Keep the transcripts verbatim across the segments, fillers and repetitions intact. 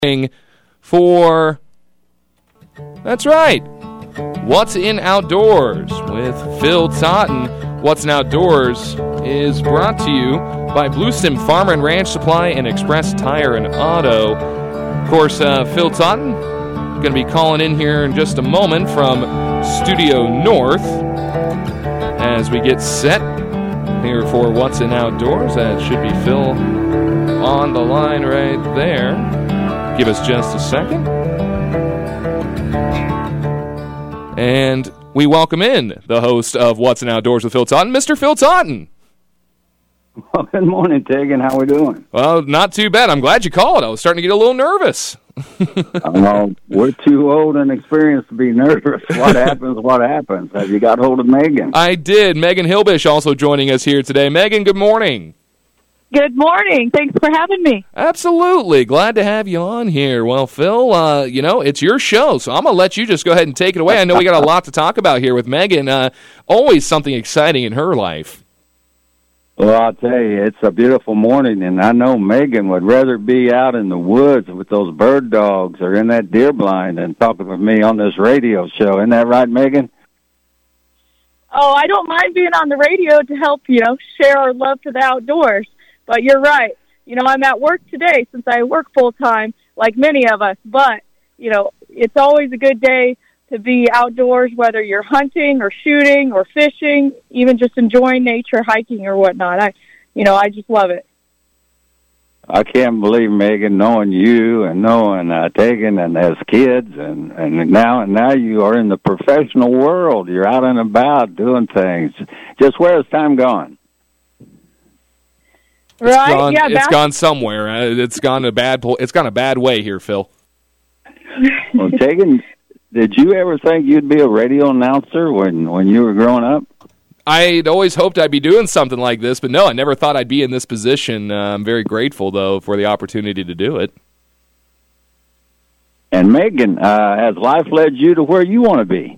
For, that's right, What's in Outdoors with Phil Totten. What's in Outdoors is brought to you by Blue Stem Farmer and Ranch Supply and Express Tire and Auto. Of course, uh, Phil Totten going to be calling in here in just a moment from Studio North as we get set here for What's in Outdoors. That should be Phil on the line right there. Give us just a second. And we welcome in the host of What's in Outdoors with Phil Totten, Mister Phil Totten. Well, good morning, Tegan. How we doing? Well, not too bad. I'm glad you called. I was starting to get a little nervous. uh, we're too old and experienced to be nervous. What happens, what happens. Have you got hold of Megan? I did. Megan Hilbish also joining us here today. Megan, good morning. Good morning. Thanks for having me. Absolutely. Glad to have you on here. Well, Phil, uh, you know, it's your show, so I'm going to let you just go ahead and take it away. I know we got a lot to talk about here with Megan. Uh, always something exciting in her life. Well, I'll tell you, it's a beautiful morning, and I know Megan would rather be out in the woods with those bird dogs or in that deer blind than talking with me on this radio show. Isn't that right, Megan? Oh, I don't mind being on the radio to help, you know, share our love for the outdoors. But you're right. You know, I'm at work today since I work full-time, like many of us. But, you know, it's always a good day to be outdoors, whether you're hunting or shooting or fishing, even just enjoying nature, hiking or whatnot. I, you know, I just love it. I can't believe, Megan, knowing you and knowing uh, Tegan and as kids, and, and now and now you are in the professional world. You're out and about doing things. Just where has time gone? It's right? Gone, yeah, it's back- gone somewhere. Uh, it's gone a bad. It's gone a bad way here, Phil. Well, Tegan, did you ever think you'd be a radio announcer when when you were growing up? I'd always hoped I'd be doing something like this, but no, I never thought I'd be in this position. Uh, I'm very grateful, though, for the opportunity to do it. And Megan, uh, has life led you to where you want to be?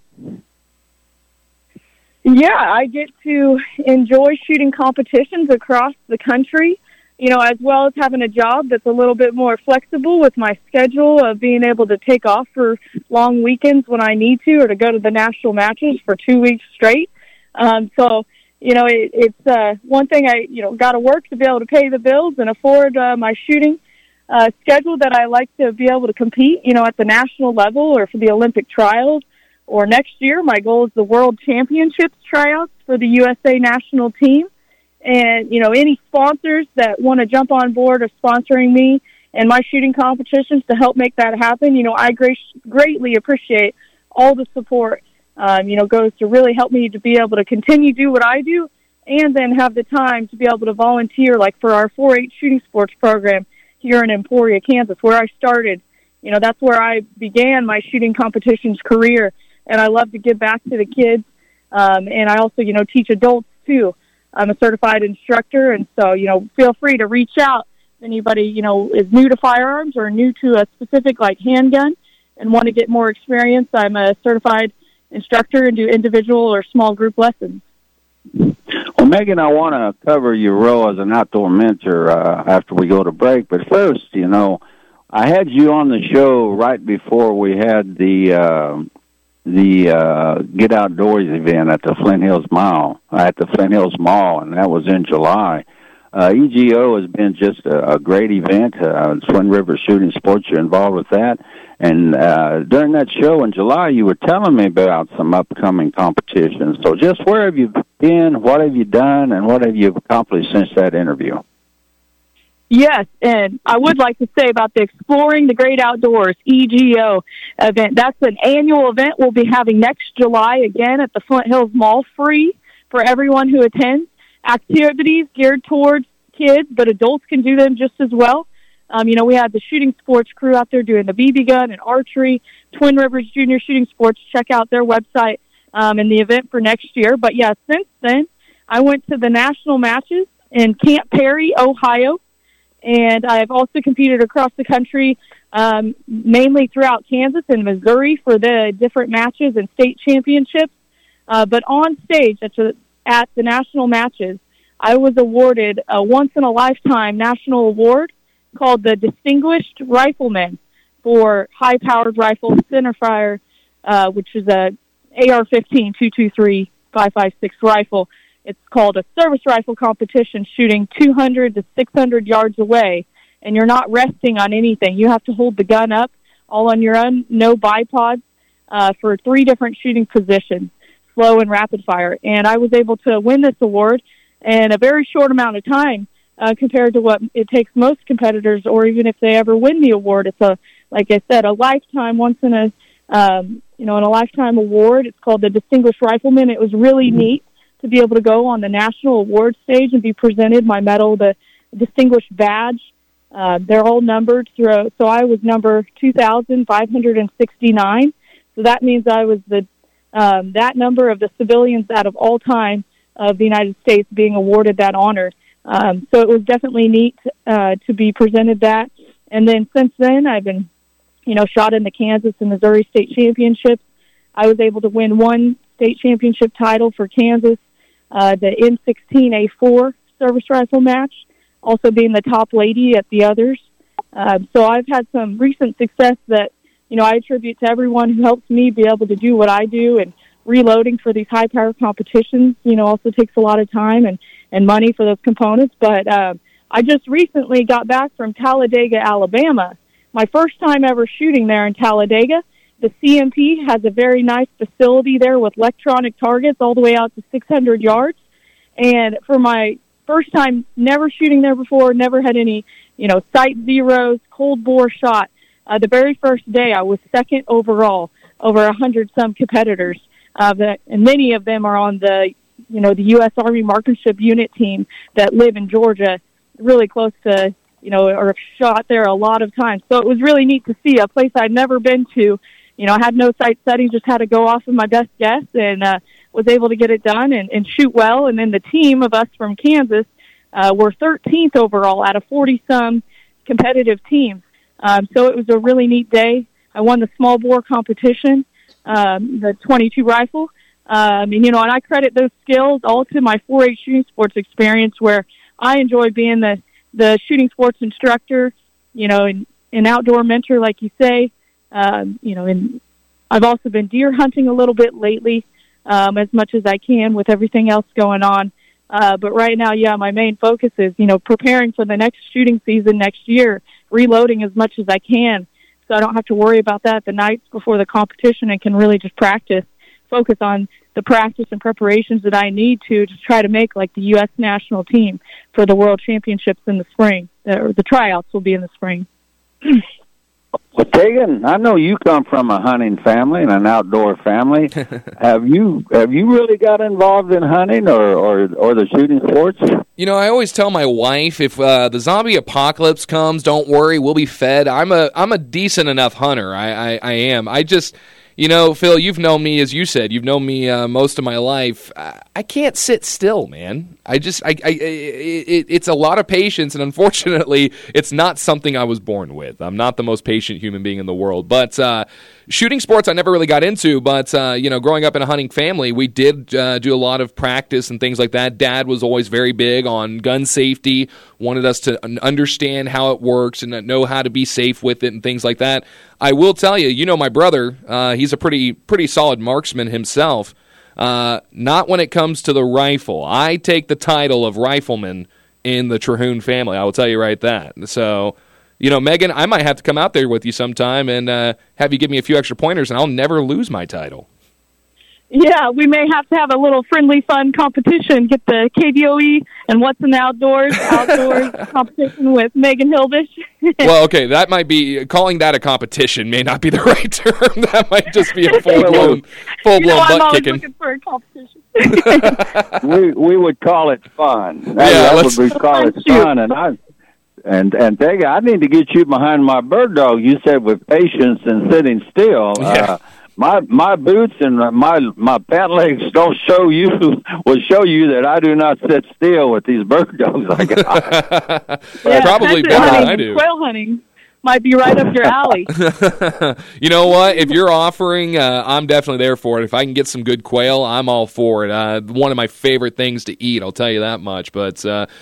Yeah, I get to enjoy shooting competitions across the country, you know, as well as having a job that's a little bit more flexible with my schedule of being able to take off for long weekends when I need to, or to go to the national matches for two weeks straight. Um, so, you know, it, it's uh, one thing I, you know, got to work to be able to pay the bills and afford uh, my shooting uh, schedule that I like to be able to compete, you know, at the national level or for the Olympic trials. Or next year, my goal is the World Championships tryouts for the U S A national team. And, you know, any sponsors that want to jump on board of sponsoring me and my shooting competitions to help make that happen, you know, I great, greatly appreciate all the support, um, you know, goes to really help me to be able to continue to do what I do and then have the time to be able to volunteer, like for our four H shooting sports program here in Emporia, Kansas, where I started. You know, that's where I began my shooting competitions career. And I love to give back to the kids. Um, and I also, you know, teach adults, too. I'm a certified instructor, and so, you know, feel free to reach out if anybody, you know, is new to firearms or new to a specific, like, handgun and want to get more experience. I'm a certified instructor and do individual or small group lessons. Well, Megan, I want to cover your role as an outdoor mentor uh, after we go to break. But first, you know, I had you on the show right before we had the uh, the uh, Get Outdoors event at the Flint Hills Mall, at the Flint Hills Mall, and that was in July. Uh, E G O has been just a, a great event. Uh, Twin River Shooting Sports, you're involved with that. And uh, during that show in July, you were telling me about some upcoming competitions. So just where have you been, what have you done, and what have you accomplished since that interview? Yes, and I would like to say about the Exploring the Great Outdoors, E G O event. That's an annual event we'll be having next July, again, at the Flint Hills Mall, free for everyone who attends. Activities geared towards kids, but adults can do them just as well. Um, you know, we had the shooting sports crew out there doing the B B gun and archery. Twin Rivers Junior Shooting Sports, check out their website um, and the event for next year. But, yeah, since then, I went to the national matches in Camp Perry, Ohio. And I've also competed across the country, um, mainly throughout Kansas and Missouri for the different matches and state championships. Uh, but on stage at the, at the national matches, I was awarded a once-in-a-lifetime national award called the Distinguished Rifleman for high-powered rifle centerfire, uh, which is a A R fifteen two twenty-three five five six rifle. It's called a service rifle competition, shooting two hundred to six hundred yards away, and you're not resting on anything. You have to hold the gun up all on your own, no bipods, uh, for three different shooting positions, slow and rapid fire. And I was able to win this award in a very short amount of time uh, compared to what it takes most competitors, or even if they ever win the award. It's a, like I said, a lifetime, once in a, um, you know, in a lifetime award. It's called the Distinguished Rifleman. It was really neat to be able to go on the national award stage and be presented my medal, the Distinguished Badge. Uh, they're all numbered through, so I was number two thousand five hundred sixty-nine. So that means I was the um, that number of the civilians out of all time of the United States being awarded that honor. Um, so it was definitely neat uh, to be presented that. And then since then, I've been, you know, shot in the Kansas and Missouri state championships. I was able to win one state championship title for Kansas, uh, the M sixteen A four service rifle match, also being the top lady at the others. Uh, so I've had some recent success that, you know, I attribute to everyone who helps me be able to do what I do, and reloading for these high-power competitions, you know, also takes a lot of time and, and money for those components. But uh, I just recently got back from Talladega, Alabama. My first time ever shooting there in Talladega. The C M P has a very nice facility there with electronic targets all the way out to six hundred yards. And for my first time, never shooting there before, never had any, you know, sight zeros, cold bore shot. Uh, the very first day, I was second overall over a hundred some competitors, uh, that, and many of them are on the, you know, the U S Army Marksmanship Unit team that live in Georgia, really close to, you know, or shot there a lot of times. So it was really neat to see a place I'd never been to. You know, I had no sight setting, just had to go off of my best guess, and uh, was able to get it done and, and shoot well. And then the team of us from Kansas uh, were thirteenth overall out of forty-some competitive teams. Um, so it was a really neat day. I won the small bore competition, um, the twenty-two rifle. Um, and, you know, and I credit those skills all to my four H shooting sports experience, where I enjoy being the, the shooting sports instructor, you know, and an outdoor mentor, like you say. Um, you know, and I've also been deer hunting a little bit lately, um, as much as I can with everything else going on. Uh, but right now, yeah, my main focus is, you know, preparing for the next shooting season next year, reloading as much as I can, so I don't have to worry about that the nights before the competition, and can really just practice, focus on the practice and preparations that I need to to try to make like the U S national team for the World Championships in the spring, or the tryouts will be in the spring. Well, Tegan, I know you come from a hunting family and an outdoor family. have you have you really got involved in hunting or, or, or the shooting sports? You know, I always tell my wife, if uh, the zombie apocalypse comes, don't worry, we'll be fed. I'm a I'm a decent enough hunter. I, I, I am. I just, you know, Phil, you've known me, as you said, you've known me uh, most of my life. I, I can't sit still, man. I just, I, I it, it's a lot of patience, and unfortunately, it's not something I was born with. I'm not the most patient human being in the world. But uh, shooting sports I never really got into, but, uh, you know, growing up in a hunting family, we did uh, do a lot of practice and things like that. Dad was always very big on gun safety, wanted us to understand how it works and know how to be safe with it and things like that. I will tell you, you know my brother, uh, he's a pretty pretty solid marksman himself. Uh, not when it comes to the rifle. I take the title of rifleman in the Terhune family. I will tell you right that. So, you know, Megan, I might have to come out there with you sometime and uh, have you give me a few extra pointers, and I'll never lose my title. Yeah, we may have to have a little friendly, fun competition. Get the K B O E and What's in the Outdoors outdoors competition with Megan Hilbish. Well, okay, that might be, calling that a competition may not be the right term. That might just be a full-blown, full-blown you know, butt I'm always kicking. looking for a competition. we we would call it fun. Yeah, that let's would we call it fun, and I and and Tegan, I need to get you behind my bird dog. You said with patience and sitting still. Yeah. Uh, My my boots and my my pant legs don't show you will show you that I do not sit still with these bird dogs I got. Yeah, probably that's it, better honey. than I do. Quail hunting might be right up your alley. You know what? If you're offering, uh, I'm definitely there for it. If I can get some good quail, I'm all for it. Uh, one of my favorite things to eat, I'll tell you that much. But uh,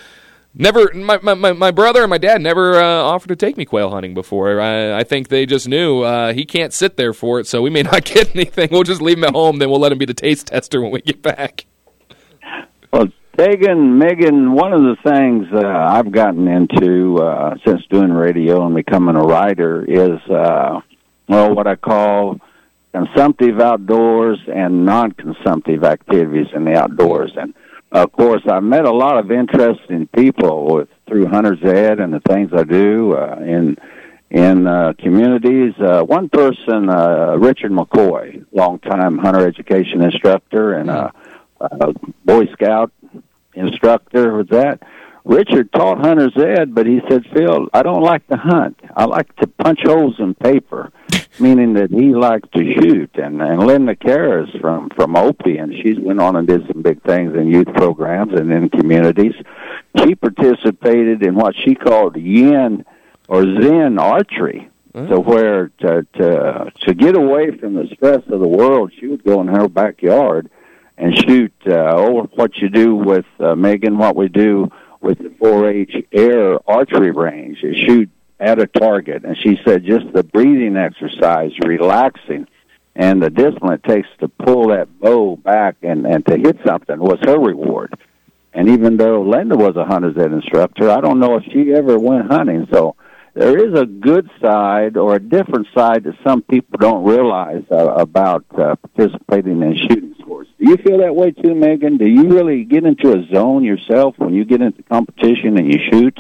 Never, my, my, my brother and my dad never uh, offered to take me quail hunting before. I, I think they just knew uh, he can't sit there for it, so we may not get anything. We'll just leave him at home, then we'll let him be the taste tester when we get back. Well, Tegan, Megan, one of the things uh, I've gotten into uh, since doing radio and becoming a writer is, uh, well, what I call consumptive outdoors and non-consumptive activities in the outdoors. And of course, I've met a lot of interesting people with, through Hunter's Ed and the things I do uh, in in uh, communities. Uh, one person, uh, Richard McCoy, longtime hunter education instructor and a, a Boy Scout instructor, was that. Richard taught Hunter's Ed, but he said, Phil, I don't like to hunt. I like to punch holes in paper, meaning that he likes to shoot. And, and Linda Karras from, from Opie, and she went on and did some big things in youth programs and in communities. She participated in what she called yin or Zen archery, mm-hmm. to where to, to, to get away from the stress of the world, she would go in her backyard and shoot, uh, or what you do with, uh, Megan, what we do with the four H air archery range, you shoot at a target. And she said just the breathing exercise, relaxing, and the discipline it takes to pull that bow back and, and to hit something was her reward. And even though Linda was a Hunter's Ed instructor, I don't know if she ever went hunting. So there is a good side or a different side that some people don't realize uh, about uh, participating in shooting sports. Do you feel that way too, Megan? Do you really get into a zone yourself when you get into competition and you shoot?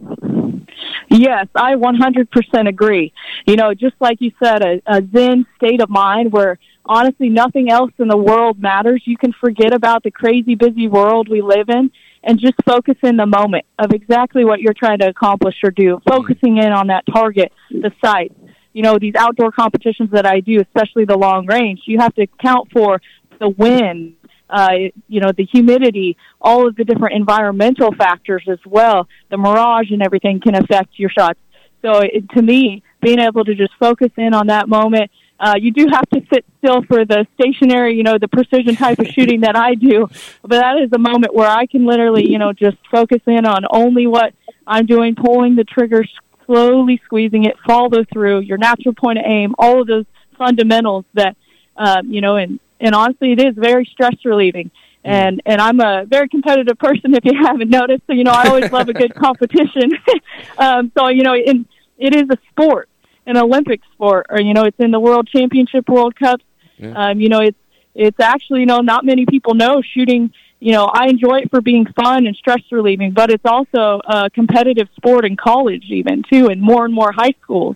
Yes, I one hundred percent agree. You know, just like you said, a, a zen state of mind where honestly nothing else in the world matters. You can forget about the crazy busy world we live in and just focus in the moment of exactly what you're trying to accomplish or do, focusing in on that target, the sight. You know, these outdoor competitions that I do, especially the long range, you have to account for the wind, uh, you know, the humidity, all of the different environmental factors as well. The mirage and everything can affect your shots. So it, to me, being able to just focus in on that moment, uh, you do have to sit still for the stationary, you know, the precision type of shooting that I do. But that is a moment where I can literally, you know, just focus in on only what I'm doing, pulling the trigger, slowly squeezing it, follow through, your natural point of aim, all of those fundamentals that, um, you know, and, and honestly, it is very stress relieving. And, and I'm a very competitive person, if you haven't noticed. So, you know, I always love a good competition. um, so, you know, in, it is a sport, an Olympic sport, or, you know, it's in the World Championship, World Cups. Yeah. Um, you know, it's, it's actually, you know, not many people know shooting. You know, I enjoy it for being fun and stress relieving, but it's also a competitive sport in college even, too, and more and more high schools.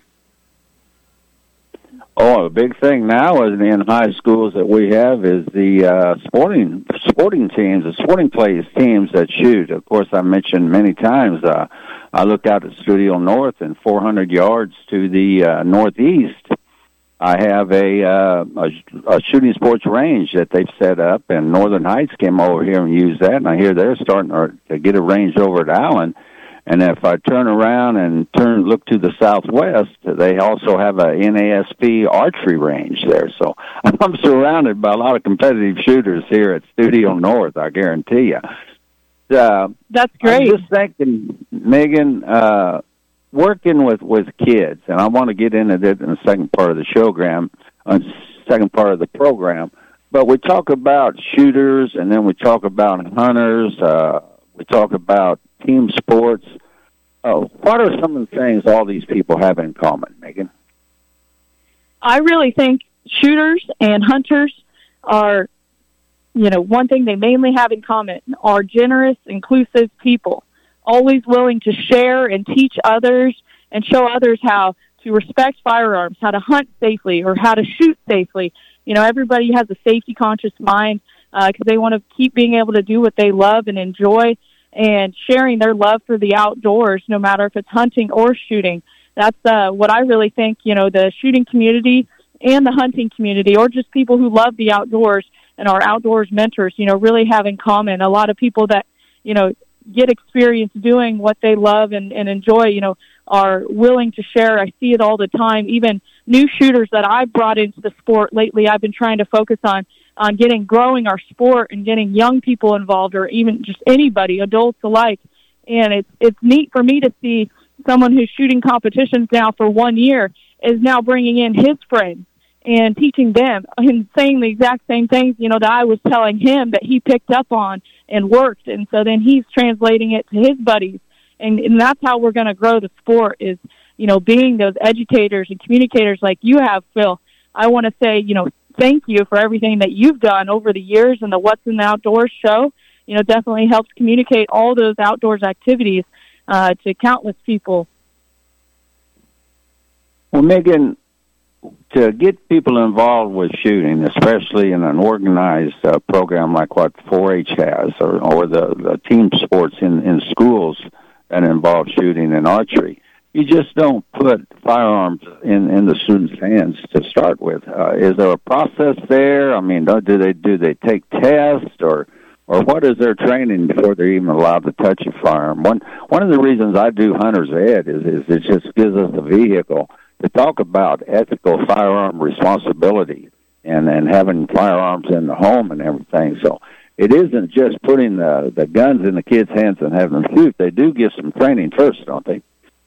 Oh, a big thing now is in high schools that we have is the uh, sporting sporting teams, the sporting plays teams that shoot. Of course, I mentioned many times, uh, I look out at Studio North and four hundred yards to the uh, northeast. I have a, uh, a a shooting sports range that they've set up, and Northern Heights came over here and used that, and I hear they're starting to get a range over at Allen. And if I turn around and turn look to the southwest, they also have a N A S P archery range there. So I'm surrounded by a lot of competitive shooters here at Studio North, I guarantee you. Uh, That's great. I'm just thinking, Megan, uh, working with, with kids, and I want to get into that in the second part of the showgram, uh, second part of the program, but we talk about shooters, and then we talk about hunters, uh, we talk about team sports. Oh, what are some of the things all these people have in common, Megan? I really think shooters and hunters are, you know, one thing they mainly have in common are generous, inclusive people, always willing to share and teach others and show others how to respect firearms, how to hunt safely or how to shoot safely. You know, everybody has a safety-conscious mind because uh, they want to keep being able to do what they love and enjoy, and sharing their love for the outdoors, no matter if it's hunting or shooting. That's uh, what I really think, you know, the shooting community and the hunting community, or just people who love the outdoors and are outdoors mentors, you know, really have in common. A lot of people that, you know, get experience doing what they love and, and enjoy, you know, are willing to share. I see it all the time. Even new shooters that I've brought into the sport lately, I've been trying to focus on on getting, growing our sport and getting young people involved, or even just anybody, adults alike, And it's it's neat for me to see someone who's shooting competitions now for one year is now bringing in his friends and teaching them and saying the exact same things, you know, that I was telling him that he picked up on and worked. And so then he's translating it to his buddies. And, and that's how we're going to grow the sport is, you know, being those educators and communicators like you have, Phil. I want to say, you know, thank you for everything that you've done over the years, and the What's in the Outdoors show, you know, definitely helps communicate all those outdoors activities uh, to countless people. Well, Megan, to get people involved with shooting, especially in an organized uh, program like what four H has, or, or the, the team sports in, in schools that involve shooting and archery, you just don't put firearms in, in the students' hands to start with. Uh, is there a process there? I mean, do they do they take tests, or or what is their training before they're even allowed to touch a firearm? One one of the reasons I do Hunter's Ed is, is it just gives us a vehicle to talk about ethical firearm responsibility and, and having firearms in the home and everything. So it isn't just putting the, the guns in the kids' hands and having them shoot. They do give some training first, don't they?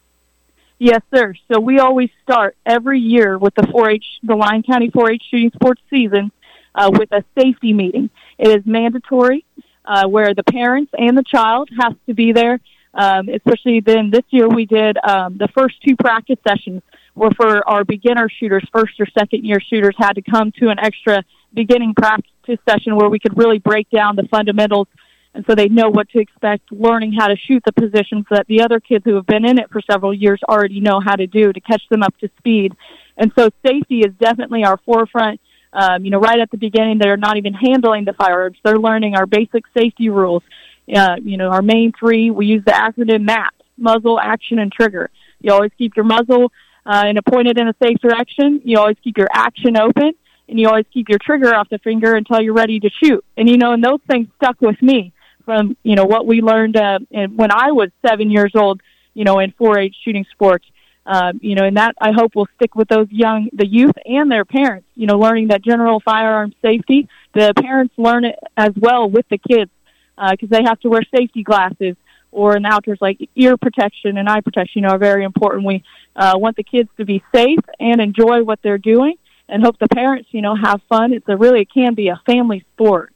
Yes, sir. So we always start every year with the four H, the Lyon County four H shooting sports season uh, with a safety meeting. It is mandatory uh, where the parents and the child has to be there. Um, especially then this year we did um, the first two practice sessions were for our beginner shooters, first or second year shooters had to come to an extra beginning practice session where we could really break down the fundamentals, and so they know what to expect, learning how to shoot the positions that the other kids who have been in it for several years already know how to do to catch them up to speed. And so safety is definitely our forefront. Um, you know, right at the beginning, they're not even handling the firearms. They're learning our basic safety rules. Uh, you know, our main three, we use the acronym MAP, muzzle, action, and trigger. You always keep your muzzle uh, and pointed in a safe direction. You always keep your action open, and you always keep your trigger off the finger until you're ready to shoot. And, you know, and those things stuck with me from, you know, what we learned uh, in, when I was seven years old, you know, in four H shooting sports. Uh, you know, and that I hope will stick with those young, the youth and their parents, you know, learning that general firearm safety. The parents learn it as well with the kids because uh, they have to wear safety glasses, or in the outdoors, like ear protection and eye protection, you know, are very important. We uh, want the kids to be safe and enjoy what they're doing, and hope the parents, you know, have fun. It's a really, it can be a family sport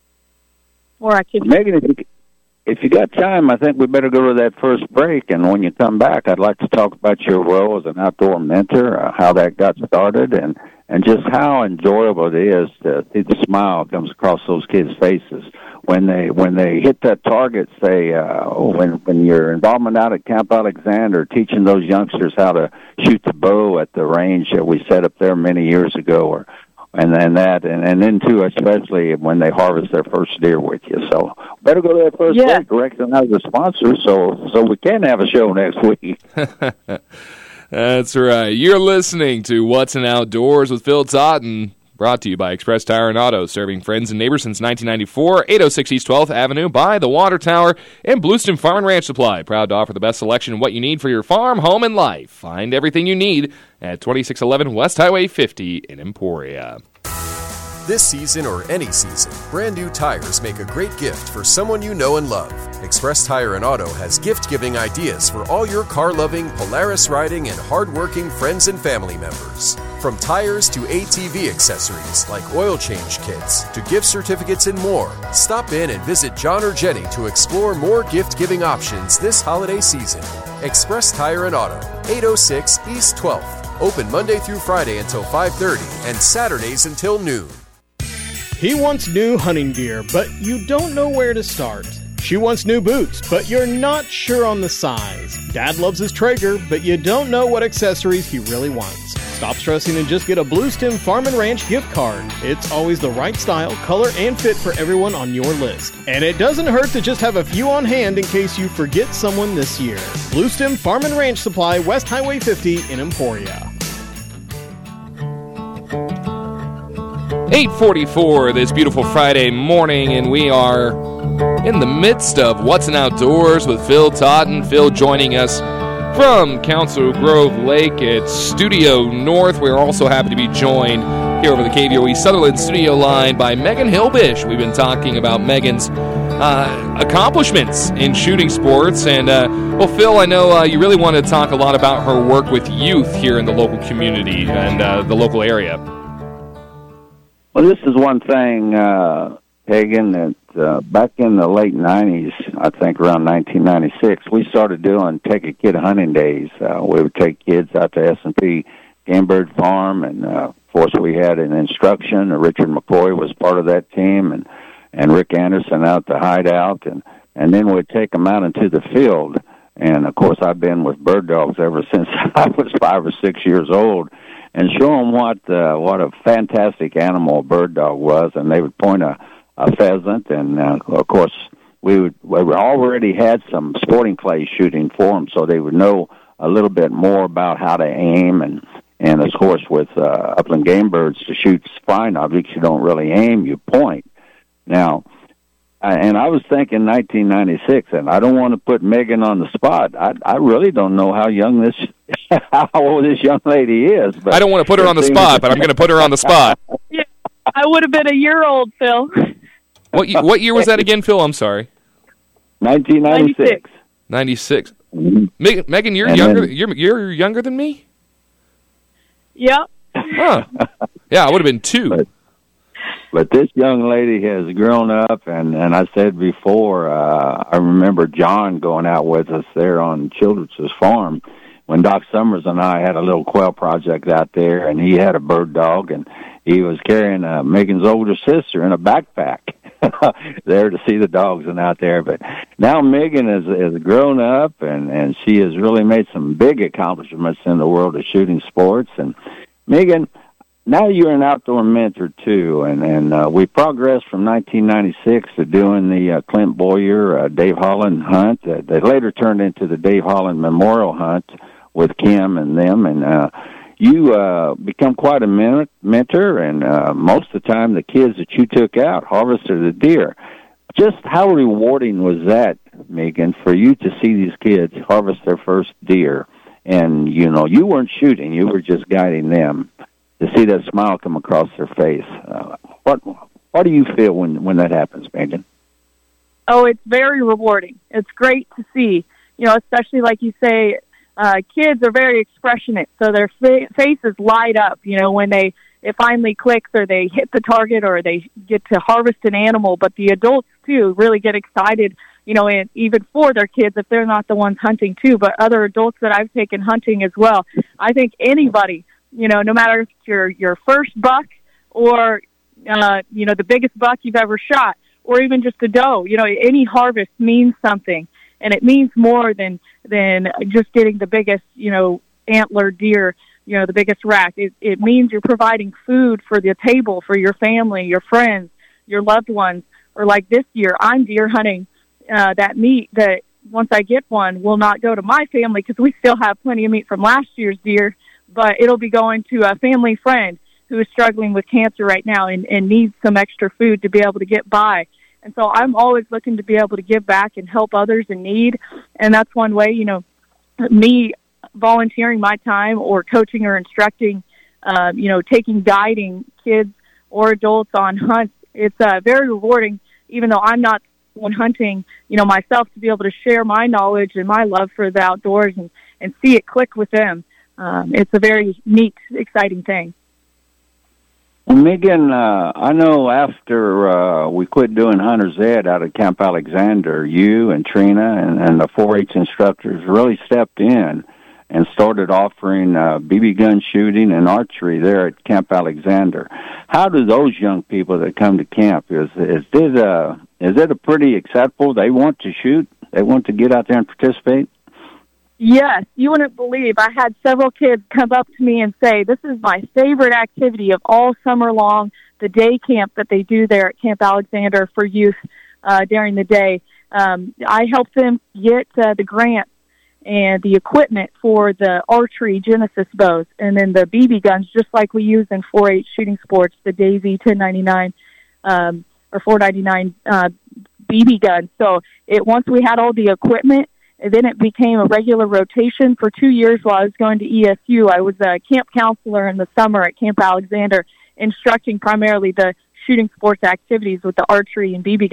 or activity. Megan, if you, if you got time, I think we better go to that first break, and when you come back, I'd like to talk about your role as an outdoor mentor, uh, how that got started, and, and just how enjoyable it is to see the smile comes across those kids' faces when they when they hit that target. Say, uh, when when your involvement out at Camp Alexander, teaching those youngsters how to shoot the bow at the range that we set up there many years ago, or and then that, and, and then too, especially when they harvest their first deer with you. So better go to that first yeah. break, recognize the sponsor, so so we can have a show next week. That's right. You're listening to What's in Outdoors with Phil Totten, brought to you by Express Tire and Auto, serving friends and neighbors since nineteen ninety-four, eight oh six East twelfth Avenue by the Water Tower, and Blueston Farm and Ranch Supply, proud to offer the best selection of what you need for your farm, home, and life. Find everything you need at twenty-six eleven West Highway fifty in Emporia. This season or any season, brand new tires make a great gift for someone you know and love. Express Tire and Auto has gift-giving ideas for all your car-loving, Polaris-riding, and hard-working friends and family members. From tires to A T V accessories like oil change kits to gift certificates and more, stop in and visit John or Jenny to explore more gift-giving options this holiday season. Express Tire and Auto, eight oh six East twelfth. Open Monday through Friday until five thirty and Saturdays until noon. He wants new hunting gear, but you don't know where to start. She wants new boots, but you're not sure on the size. Dad loves his Traeger, but you don't know what accessories he really wants. Stop stressing and just get a Bluestem Farm and Ranch gift card. It's always the right style, color, and fit for everyone on your list. And it doesn't hurt to just have a few on hand in case you forget someone this year. Bluestem Farm and Ranch Supply, West Highway fifty in Emporia. eight forty-four this beautiful Friday morning, and we are in the midst of What's in Outdoors with Phil Totten. Phil joining us from Council Grove Lake at Studio North. We're also happy to be joined here over the K V O E Sutherland studio line by Megan Hilbish. We've been talking about Megan's uh, accomplishments in shooting sports. And, uh, well, Phil, I know uh, you really want to talk a lot about her work with youth here in the local community and uh, the local area. Well, this is one thing, uh, Hagan, that uh, back in the late nineties, I think around nineteen ninety-six, we started doing Take a Kid Hunting Days. Uh, we would take kids out to S and P Game Bird Farm, and, uh, of course, we had an instruction. Richard McCoy was part of that team, and, and Rick Anderson out to Hideout, and, and then we'd take them out into the field. And, of course, I've been with bird dogs ever since I was five or six years old, and show them what uh, what a fantastic animal a bird dog was. And they would point a, a pheasant, and, uh, of course, we would we already had some sporting clay shooting for them, so they would know a little bit more about how to aim. And, and of course, with uh, upland game birds, to shoot flying objects, you don't really aim, you point. Now, and I was thinking nineteen ninety-six, and I don't want to put Megan on the spot. I, I really don't know how young this, how old this young lady is. But I don't want to put her on the spot, but I'm going to put her on the spot. Yeah, I would have been a year old, Phil. What what year was that again, Phil? I'm sorry. nineteen ninety-six. ninety-six. Mm-hmm. Meg, Megan, you're And younger. then, you're you're younger than me. Yep. Huh. Yeah, I would have been two. But, but this young lady has grown up, and, and I said before, uh, I remember John going out with us there on Childress's farm when Doc Summers and I had a little quail project out there, and he had a bird dog, and he was carrying uh, Megan's older sister in a backpack there to see the dogs and out there. But now Megan has, has grown up, and, and she has really made some big accomplishments in the world of shooting sports. And Megan, now you're an outdoor mentor, too, and, and uh, we progressed from nineteen ninety-six to doing the uh, Clint Boyer, uh, Dave Holland hunt. Uh, they later turned into the Dave Holland Memorial Hunt with Kim and them, and uh, you uh, become quite a men- mentor, and uh, most of the time the kids that you took out harvested the deer. Just how rewarding was that, Megan, for you to see these kids harvest their first deer? And, you know, you weren't shooting, you were just guiding them. To see that smile come across their face, uh, what what do you feel when, when that happens, Megan? Oh, it's very rewarding. It's great to see, you know, especially like you say, uh, kids are very expressionate, so their fa- faces light up, you know, when they it finally clicks or they hit the target or they get to harvest an animal. But the adults, too, really get excited, you know, and even for their kids if they're not the ones hunting, too. But other adults that I've taken hunting as well, I think anybody, you know, no matter if it's your, your first buck or, uh, you know, the biggest buck you've ever shot or even just a doe, you know, any harvest means something. And it means more than, than just getting the biggest, you know, antler deer, you know, the biggest rack. It, it means you're providing food for the table, for your family, your friends, your loved ones. Or like this year, I'm deer hunting uh, that meat that once I get one will not go to my family because we still have plenty of meat from last year's deer, but it'll be going to a family friend who is struggling with cancer right now and, and needs some extra food to be able to get by. And so I'm always looking to be able to give back and help others in need. And that's one way, you know, me volunteering my time or coaching or instructing, uh, you know, taking, guiding kids or adults on hunts. It's uh, very rewarding, even though I'm not one hunting, you know, myself, to be able to share my knowledge and my love for the outdoors and, and see it click with them. Um, it's a very neat, exciting thing. Well, Megan, uh, I know after uh, we quit doing Hunter's Ed out at Camp Alexander, you and Trina and, and the four H instructors really stepped in and started offering uh, B B gun shooting and archery there at Camp Alexander. How do those young people that come to camp, is is it, uh, is it a pretty acceptable? They want to shoot? They want to get out there and participate? Yes, you wouldn't believe. I had several kids come up to me and say, this is my favorite activity of all summer long, the day camp that they do there at Camp Alexander for youth uh, during the day. Um, I helped them get uh, the grant and the equipment for the archery Genesis bows and then the B B guns, just like we use in four H shooting sports, the Daisy ten ninety-nine um, or four ninety-nine uh, B B guns. So it once we had all the equipment, and then it became a regular rotation for two years while I was going to E S U. I was a camp counselor in the summer at Camp Alexander, instructing primarily the shooting sports activities with the archery and B B gun.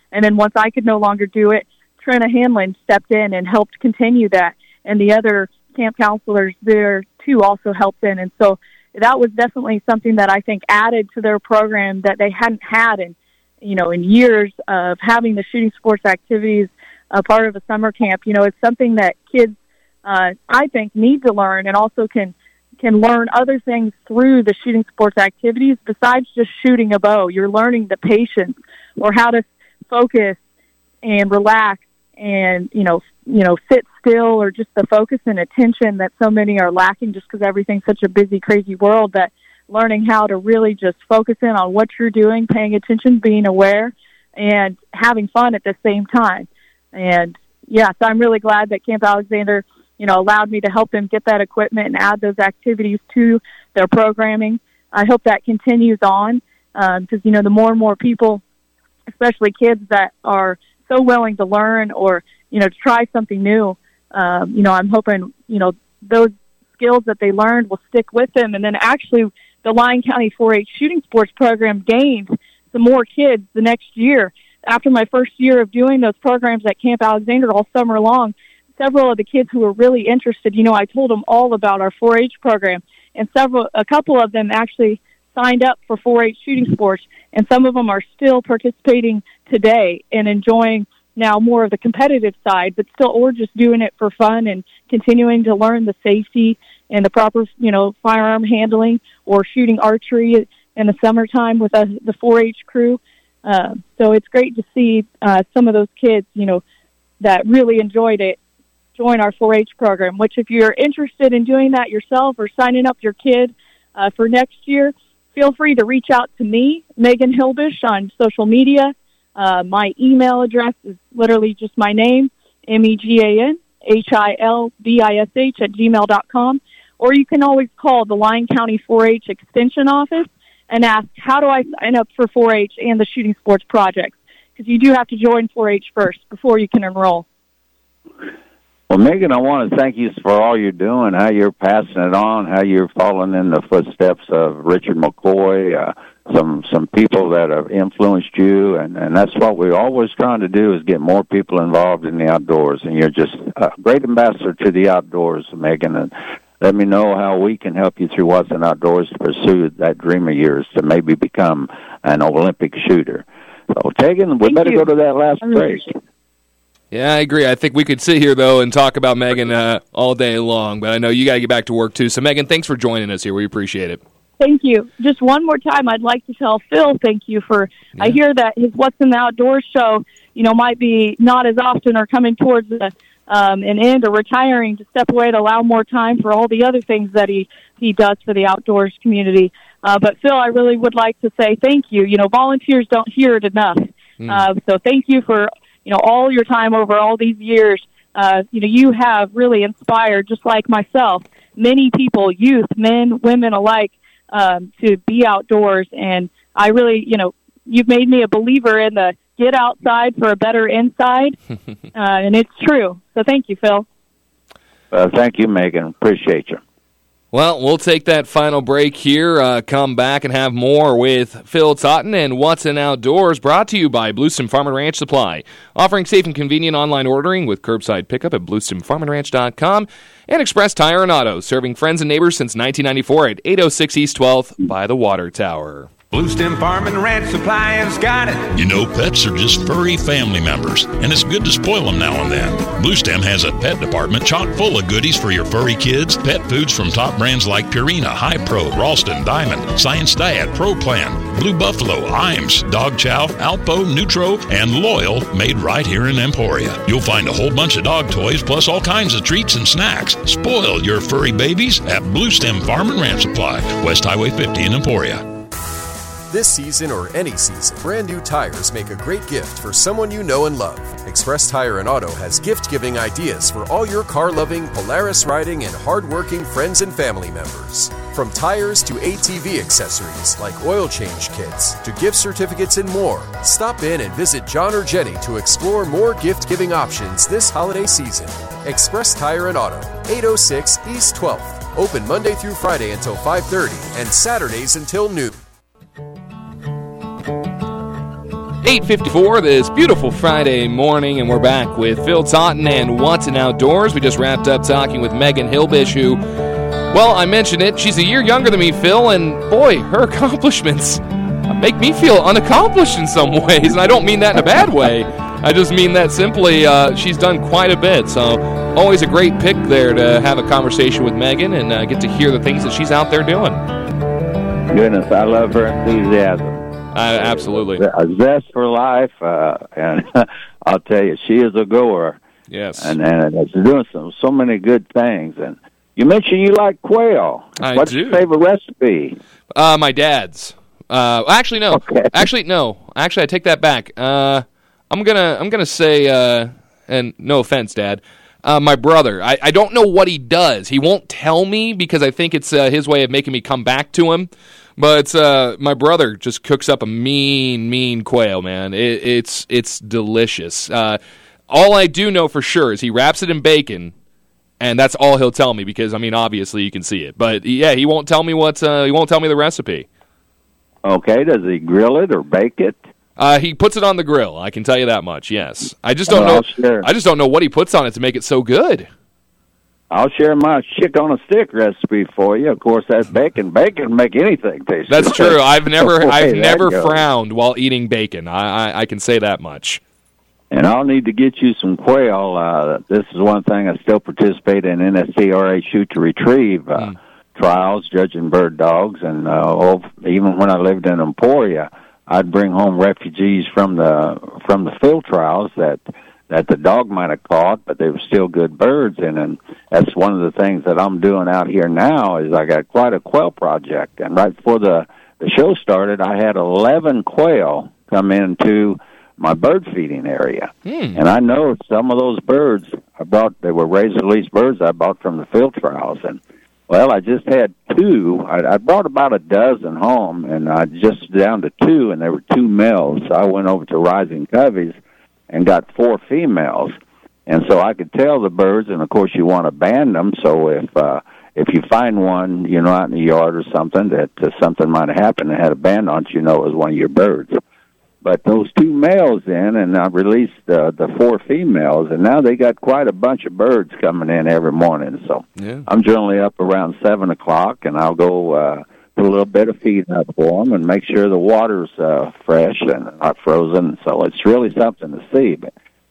And then once I could no longer do it, Trina Hanlon stepped in and helped continue that. And the other camp counselors there, too, also helped in. And so that was definitely something that I think added to their program that they hadn't had in, you know, in years of having the shooting sports activities a part of a summer camp. You know, it's something that kids, uh, I think, need to learn, and also can can learn other things through the shooting sports activities besides just shooting a bow. You're learning the patience, or how to focus and relax and, you know, you know, sit still, or just the focus and attention that so many are lacking just because everything's such a busy, crazy world, that learning how to really just focus in on what you're doing, paying attention, being aware, and having fun at the same time. And, yeah, so I'm really glad that Camp Alexander, you know, allowed me to help them get that equipment and add those activities to their programming. I hope that continues on because, um, you know, the more and more people, especially kids that are so willing to learn or, you know, to try something new, um, you know, I'm hoping, you know, those skills that they learned will stick with them. And then actually the Lyon County four H shooting sports program gained some more kids the next year. After my first year of doing those programs at Camp Alexander all summer long, several of the kids who were really interested, you know, I told them all about our four H program, and several, a couple of them actually signed up for four H shooting sports, and some of them are still participating today and enjoying now more of the competitive side, but still, or just doing it for fun and continuing to learn the safety and the proper, you know, firearm handling, or shooting archery in the summertime with uh, the four H crew. Uh, so it's great to see uh, some of those kids, you know, that really enjoyed it, join our four H program, which if you're interested in doing that yourself or signing up your kid uh, for next year, feel free to reach out to me, Megan Hilbish, on social media. Uh, my email address is literally just my name, M E G A N H I L B I S H at gmail dot com. Or you can always call the Lyon County four H Extension Office and ask, how do I sign up for four H and the shooting sports projects? Because you do have to join four H first before you can enroll. Well, Megan, I want to thank you for all you're doing, how you're passing it on, how you're following in the footsteps of Richard McCoy, uh, some some people that have influenced you, and, and that's what we're always trying to do, is get more people involved in the outdoors. And you're just a great ambassador to the outdoors, Megan, and let me know how we can help you through What's in Outdoors to pursue that dream of yours to maybe become an Olympic shooter. So, Tegan, we Thank better you. go to that last break. Yeah, I agree. I think we could sit here, though, and talk about Megan uh, all day long, but I know you got to get back to work, too. So, Megan, thanks for joining us here. We appreciate it. Thank you. Just one more time, I'd like to tell Phil thank you for, yeah. I hear that his What's in the Outdoors show, you know, might be not as often or coming towards the, um, an end or retiring to step away to allow more time for all the other things that he, he does for the outdoors community. Uh, but, Phil, I really would like to say thank you. You know, volunteers don't hear it enough. Mm. Uh, so thank you for, you know, all your time over all these years. Uh, you know, you have really inspired, just like myself, many people, youth, men, women alike, um, to be outdoors. And I really, you know, you've made me a believer in the get outside for a better inside. uh, and it's true. So thank you, Phil. Uh, thank you, Megan. Appreciate you. Well, we'll take that final break here, uh, come back and have more with Phil Totten and What's in Outdoors, brought to you by Bluestem Farm and Ranch Supply, offering safe and convenient online ordering with curbside pickup at bluestem farm and ranch dot com, and Express Tire and Auto, serving friends and neighbors since nineteen ninety-four at eight oh six East twelfth by the Water Tower. Bluestem Farm and Ranch Supply has got it. You know, pets are just furry family members, and it's good to spoil them now and then. Bluestem has a pet department chock full of goodies for your furry kids. Pet foods from top brands like Purina, High Pro, Ralston, Diamond, Science Diet, Pro Plan, Blue Buffalo, Iams, Dog Chow, Alpo, Nutro, and Loyal, made right here in Emporia. You'll find a whole bunch of dog toys, plus all kinds of treats and snacks. Spoil your furry babies at Bluestem Farm and Ranch Supply, West Highway fifty in Emporia. This season or any season, brand new tires make a great gift for someone you know and love. Express Tire and Auto has gift-giving ideas for all your car-loving, Polaris-riding, and hard-working friends and family members. From tires to A T V accessories like oil change kits to gift certificates and more, stop in and visit John or Jenny to explore more gift-giving options this holiday season. Express Tire and Auto, eight oh six East twelfth. Open Monday through Friday until five thirty and Saturdays until noon. eight fifty-four this beautiful Friday morning, and we're back with Phil Totten and What's in Outdoors. We just wrapped up talking with Megan Hilbish, who, well, I mentioned it, she's a year younger than me, Phil, and boy, her accomplishments make me feel unaccomplished in some ways, and I don't mean that in a bad way. I just mean that simply uh, she's done quite a bit, so always a great pick there to have a conversation with Megan and uh, get to hear the things that she's out there doing. Goodness, I love her enthusiasm. Uh, absolutely. A zest for life, uh, and I'll tell you, she is a goer. Yes. And, and she's doing some, so many good things. And you mentioned you like quail. I What's do. your favorite recipe? Uh, my dad's. Uh, actually, no. Okay. Actually, no. Actually, I take that back. Uh, I'm gonna, I'm gonna say, uh, and no offense, Dad, uh, my brother. I, I don't know what he does. He won't tell me because I think it's uh, his way of making me come back to him. But uh, my brother just cooks up a mean, mean quail, man. It, it's it's delicious. Uh, all I do know for sure is he wraps it in bacon, and that's all he'll tell me because, I mean, obviously you can see it. But, yeah, he won't tell me what, uh, he won't tell me the recipe. Okay, does he grill it or bake it? Uh, he puts it on the grill. I can tell you that much. Yes, I just don't Oh, know. I'll share. I just don't know what he puts on it to make it so good. I'll share my chick on a stick recipe for you. Of course, that's bacon. Bacon make anything taste That's good. true. I've never, The way I've that never goes. frowned while eating bacon. I, I, I can say that much. And I'll need to get you some quail. Uh, this is one thing I still participate in N S C R A Shoot to Retrieve uh, Mm. trials, judging bird dogs, and uh, oh, even when I lived in Emporia, I'd bring home refugees from the from the field trials that that the dog might have caught, but they were still good birds. And, and that's one of the things that I'm doing out here now is I got quite a quail project. And right before the, the show started, I had eleven quail come into my bird feeding area. Hmm. And I know some of those birds I brought, they were razor-release birds I bought from the field trials. And, well, I just had two. I, I brought about a dozen home, and I just down to two, and there were two males. So I went over to Rising Coveys and got four females. And so I could tell the birds, and of course you want to band them, so if uh, if you find one, you know, out in the yard or something, that uh, something might have happened and had a band on it, you know it was one of your birds. But those two males in, and I released uh, the four females, and now they got quite a bunch of birds coming in every morning. So Yeah. I'm generally up around seven o'clock, and I'll go uh, put a little bit of feed up for them and make sure the water's uh, fresh and not frozen. So it's really something to see. But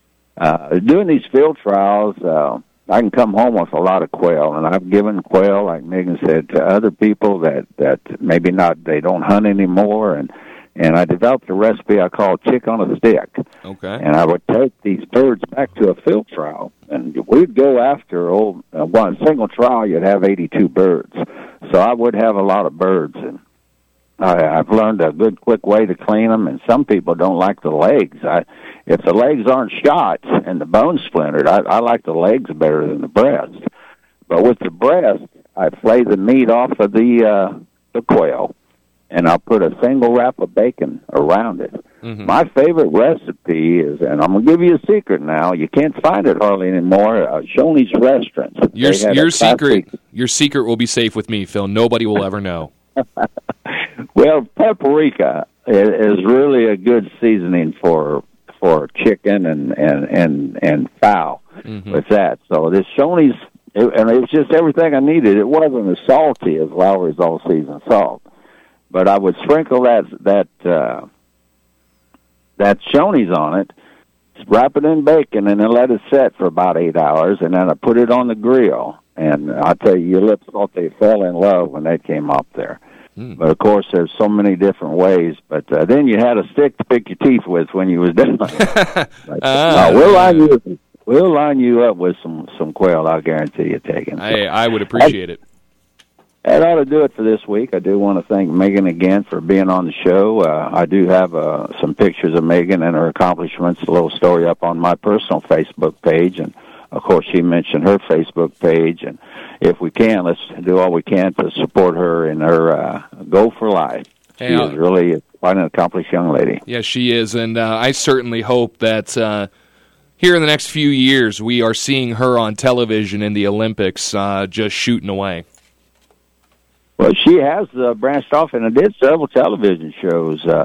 uh, doing these field trials, uh, I can come home with a lot of quail, and I've given quail, like Megan said, to other people that, that maybe not, they don't hunt anymore, and And I developed a recipe I call chick on a stick. Okay. And I would take these birds back to a field trial, and we'd go after old uh, one single trial. You'd have eighty-two birds, so I would have a lot of birds. And I, I've learned a good, quick way to clean them. And some people don't like the legs. I, if the legs aren't shot and the bones splintered, I, I like the legs better than the breast. But with the breast, I flay the meat off of the uh, the quail, and I'll put a single wrap of bacon around it. Mm-hmm. My favorite recipe is, and I'm going to give you a secret now, you can't find it hardly anymore, uh, Shoney's Restaurants. Your, your secret classic... your secret will be safe with me, Phil. Nobody will ever know. Well, paprika is really a good seasoning for for chicken and, and, and, and fowl mm-hmm. with that. So this Shoney's, it, and it was just everything I needed. It wasn't as salty as Lowry's all-season salt. But I would sprinkle that that uh, that Shoney's on it, wrap it in bacon, and then let it set for about eight hours, and then I put it on the grill. And I tell you, your lips thought they fell in love when that came up there. Mm. But of course, there's so many different ways. But uh, then you had a stick to pick your teeth with when you was done. like, uh, uh, we'll line you, we'll line you up with some some quail. I'll guarantee you taking. So, I I would appreciate I, it. That ought to do it for this week. I do want to thank Megan again for being on the show. Uh, I do have uh, some pictures of Megan and her accomplishments, a little story up on my personal Facebook page. And, of course, she mentioned her Facebook page. And if we can, let's do all we can to support her in her uh, goal for life. Hey, she uh, is really quite an accomplished young lady. Yes, yeah, she is. And uh, I certainly hope that uh, here in the next few years we are seeing her on television in the Olympics uh, just shooting away. Well, she has uh, branched off and did several television shows. Uh,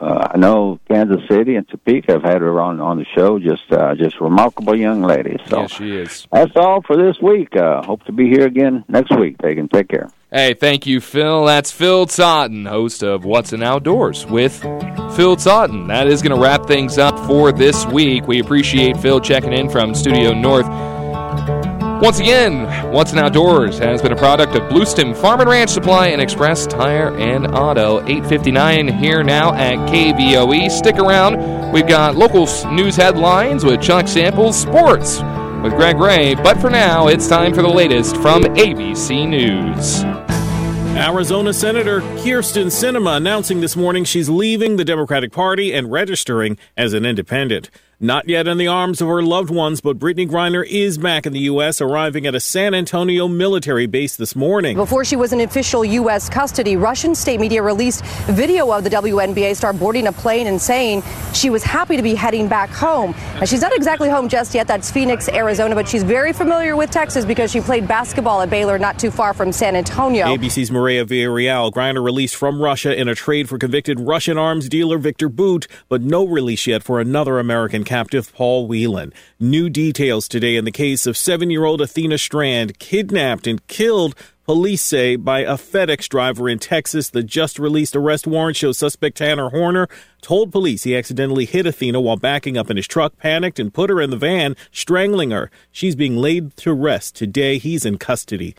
uh, I know Kansas City and Topeka have had her on, on the show. Just uh, just remarkable young lady. So yeah, she is. That's all for this week. Uh, hope to be here again next week. They can take care. Hey, thank you, Phil. That's Phil Totten, host of What's in Outdoors with Phil Totten. That is going to wrap things up for this week. We appreciate Phil checking in from Studio North. Once again, What's in Outdoors has been a product of Bluestem Farm and Ranch Supply and Express Tire and Auto. eight fifty-nine here now at K B O E. Stick around. We've got local news headlines with Chuck Samples, sports with Greg Ray. But for now, it's time for the latest from A B C News. Arizona Senator Kyrsten Sinema announcing this morning she's leaving the Democratic Party and registering as an independent. Not yet in the arms of her loved ones, but Brittany Griner is back in the U S, arriving at a San Antonio military base this morning. Before she was in official U S custody, Russian state media released video of the W N B A star boarding a plane and saying she was happy to be heading back home. Now, she's not exactly home just yet. That's Phoenix, Arizona, but she's very familiar with Texas because she played basketball at Baylor not too far from San Antonio. A B C's Maria Villarreal. Griner released from Russia in a trade for convicted Russian arms dealer Victor Bout, but no release yet for another American captive, Paul Whelan. New details today in the case of seven-year-old Athena Strand, kidnapped and killed, police say, by a FedEx driver in Texas. The just-released arrest warrant shows suspect Tanner Horner told police he accidentally hit Athena while backing up in his truck, panicked, and put her in the van, strangling her. She's being laid to rest today. He's in custody.